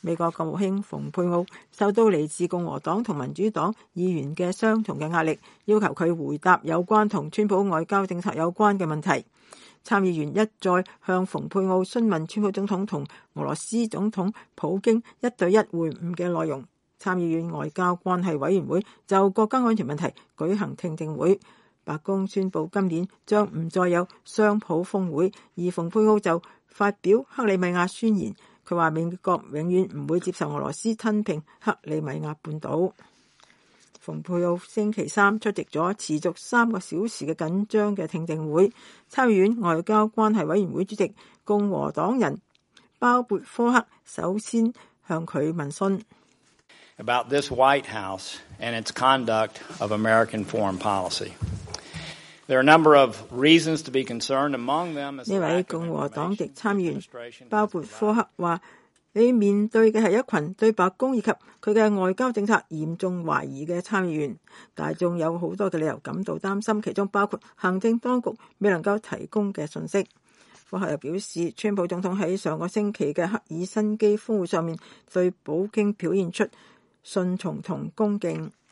美國國務卿蓬佩奧受到嚟自共和黨同民主黨議員嘅相同嘅壓力，要求佢回答有關同川普外交政策有關嘅問題。參議員一再向蓬佩奧詢問川普總統同俄羅斯總統普京1對1會晤嘅內容。參議院外交關係委員會就國家安全問題舉行聽證會。白宮宣布今年將唔再有雙普峰會，而蓬佩奧就發表克里米亞宣言。佢話美國永遠唔會接受俄羅斯吞併克里米亞半島。蓬佩奧星期三出席咗持續3個小時嘅緊張嘅聽證會。參議院外交關係委員會主席共和黨人鮑勃科克首先向佢問詢。 About this White House and its conduct of American foreign policy. There are a number of reasons to be concerned. Among them is 呢位共和黨籍參議員鮑勃科克話：你面對嘅係一群對白宮以及佢嘅外交政策嚴重懷疑嘅參議員，大眾有好多嘅理由感到擔心，其中包括行政當局未能夠提供嘅信息。科克又表示，川普總統喺上個星期嘅赫爾辛基峰會上面對普京表現出順從同恭敬。